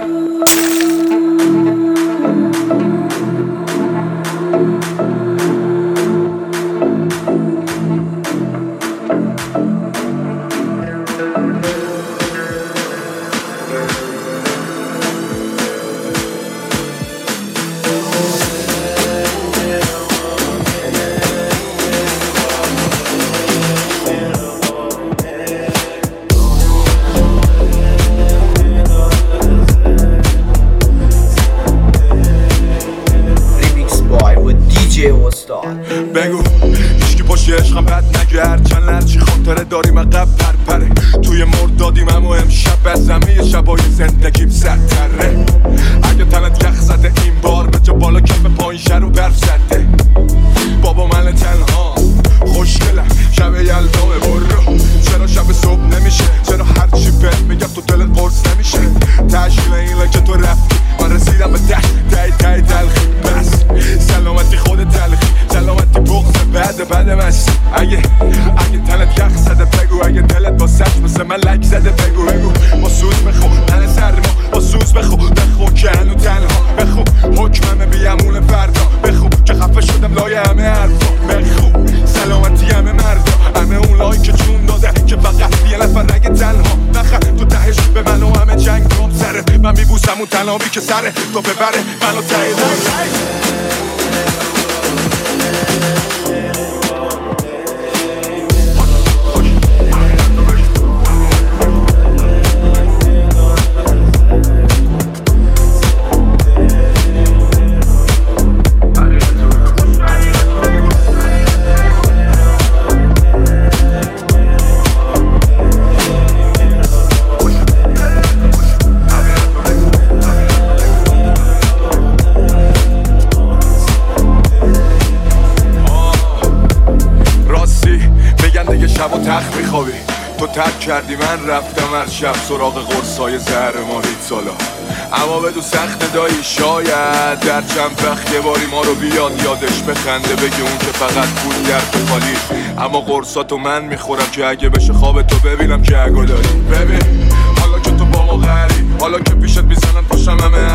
بگو هیچکی پشت عشقم بد نگرد چند لرچی خاطره داریم عقب پرپره توی مردادیم اما امشب بزمه شبای زندگیم سرتره اگه تنت یخ زده این بار به جا بالا کف پایین شر و برف زده بابا من تنها خوشگلم شب یلدامه برو چرا شب صبح نمیشه چرا هرچی بهت میگم تو دلت قرص نمیشه تشکیل اینه که تو رفتی من رسیدم به ته تلخی بس سلامتی خود تلخی سلامتی بغض بعد مست اگه تنت یخ زده بگو اگه دلت با سچ مثل من لک زده بگو با سوز بخو من سرما با سوز بخو که هنو تنها بخو حکممه بیامون فردا بخو که خفه شدم لای همه حرفا بخو سلامتی همه مردا همه اون لایی که جون داده که فقط یه نفر رگ تنها نخه تو تهش به من و همه جنگ رام سره من میبوسم اون تنابی که سره تو ببره منو ته شب و تخت میخوابی تو ترک کردی من رفتم هر شب سراغ قرصای زهر ماهی سالا اما بدو سخت دایی شاید در چند وقت یه باری ما رو بیاد یادش بخنده بگه اون که فقط پول درد خالی اما قرصاتو من میخورم که اگه بشه خواب تو ببینم که اگه داری ببین حالا که تو با ما غری حالا که پیشت میزنن پاشم همه